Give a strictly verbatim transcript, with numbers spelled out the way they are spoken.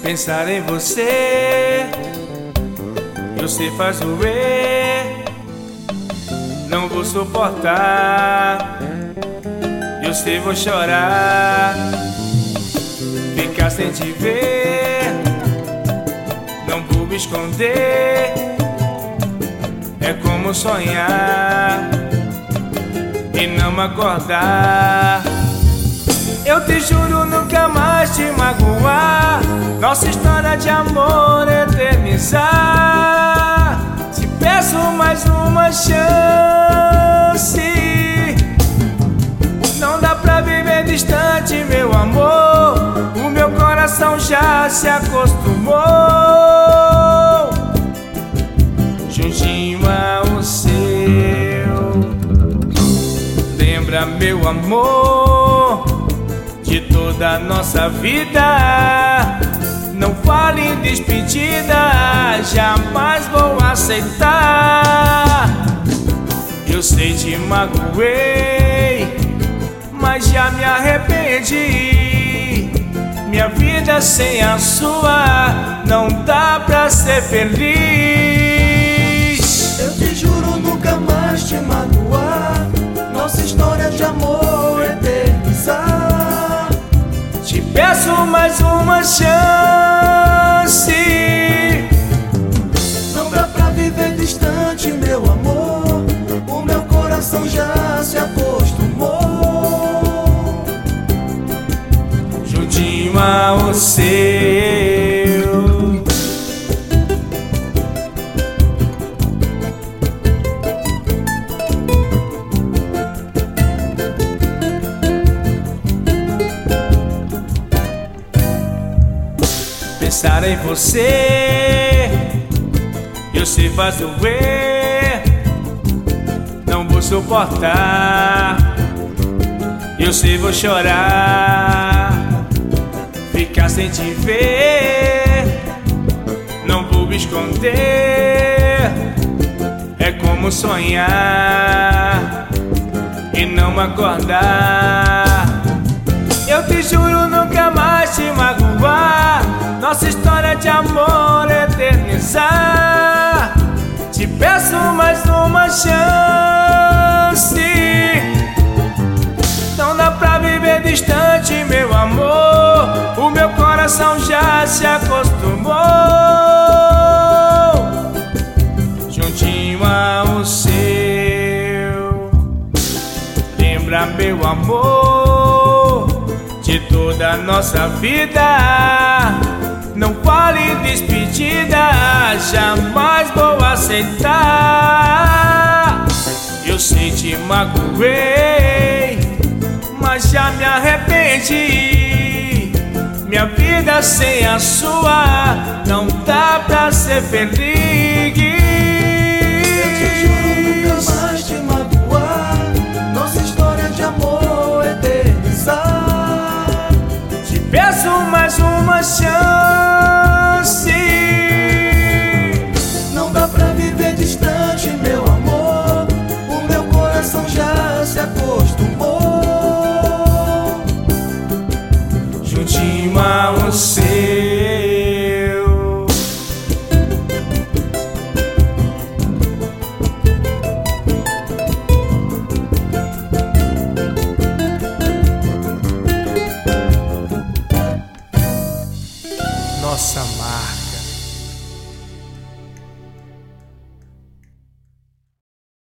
Pensar em você, eu sei faz doer. Não vou suportar, eu sei vou chorar. Ficar sem te ver, não vou me esconder. É como sonhar e não acordar. Eu te juro nunca mais te magoar, nossa história de amor eternizar. Te peço mais uma chance. Não dá pra viver distante, meu amor. O meu coração já se acostumou juntinho ao seu. Lembra, meu amor, de toda a nossa vida. Não fale em despedida, jamais vou aceitar. Eu sei te magoei, mas já me arrependi. Minha vida sem a sua não dá pra ser feliz. Eu te juro nunca mais te magoar, nossa história de amor eternizar. Te peço mais uma chance. Não dá pra viver distante, meu amor. O meu coração já se acostumou juntinho ao seu. Pensar em você, eu sei faz doer. Não vou suportar, eu sei vou chorar. Ficar sem te ver, não vou me esconder. É como sonhar e não acordar. Eu te juro nunca mais te magoar, nossa história de amor eternizar. Te peço mais uma chance. Não dá pra viver distante, meu amor. O meu coração já se acostumou juntinho ao seu. Lembra, meu amor, de toda a nossa vida. Não fale em despedida, jamais vou aceitar. Eu sei te magoei, mas já me arrependi. Minha vida sem a sua não dá pra ser feliz. Eu te juro nunca mais te magoar, nossa história de amor eternizar. Te peço mais uma chance. Não dá pra viver distante, meu amor. O meu coração já se acostumou juntinho ao seu. Nossa marca.